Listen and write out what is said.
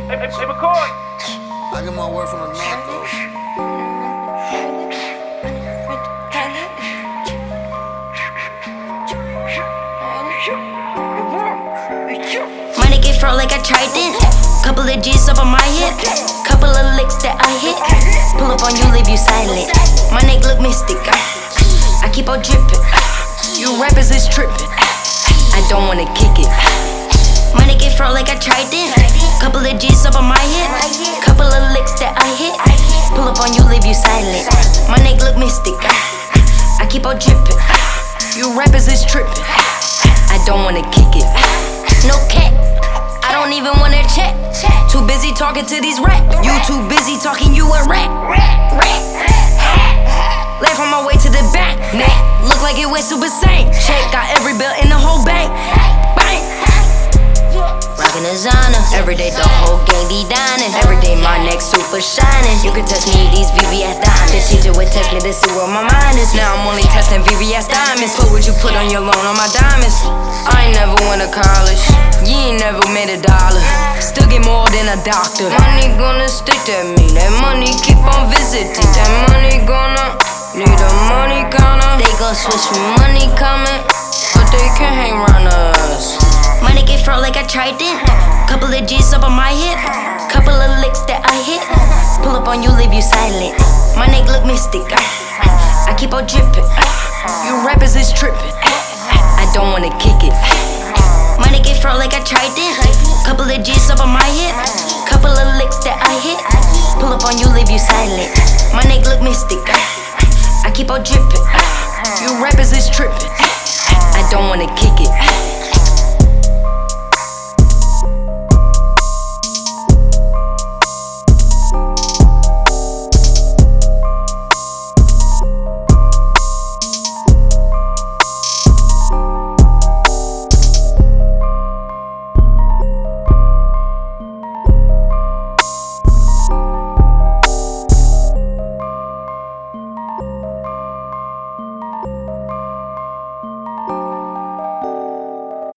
Hey, McCoy. I get my word from the north, though. Money get fro like I tried it. Couple of G's up on my hip. Couple of licks that I hit. Pull up on you, leave you silent. My neck look mystic. I keep on dripping. You rappers is tripping. I don't wanna kick it. Money get fro like I tried it. Couple of G's up on my hip. Couple of licks that I hit. Pull up on you, leave you silent. My neck look mystic. I keep on dripping. You rappers is tripping. I don't wanna kick it. No cap. I don't even wanna chat. Too busy talking to these rap. You too busy talking, you a rat. Left on my way to the back. Neck look like it went super sane. Check, got every bill in the whole bank. Bang. Rockin' designer. Every day the whole gang be dining. Every day my neck super shining. You can test me these VVS diamonds. The teacher would test me to see where my mind is. Now I'm only testing VVS diamonds. What would you put on your loan on my diamonds? I ain't never went to college. You ain't never made $1. Still get more than a doctor. Money gonna stick to me. That money keep on visiting. That money gonna need a money counter. They gon' switch me money coming, but they can't hang around us. Money get fro like I tried it. Couple of G's up on my hip. Couple of licks that I hit. Pull up on you, leave you silent. My neck look mystic. I keep on dripping. You rappers is tripping. I don't wanna kick it. Money get fro like I tried it. Couple of G's up on my hip. Couple of licks that I hit. Pull up on you, leave you silent. My neck look mystic. I keep on dripping. You rappers is tripping. I don't wanna kick it.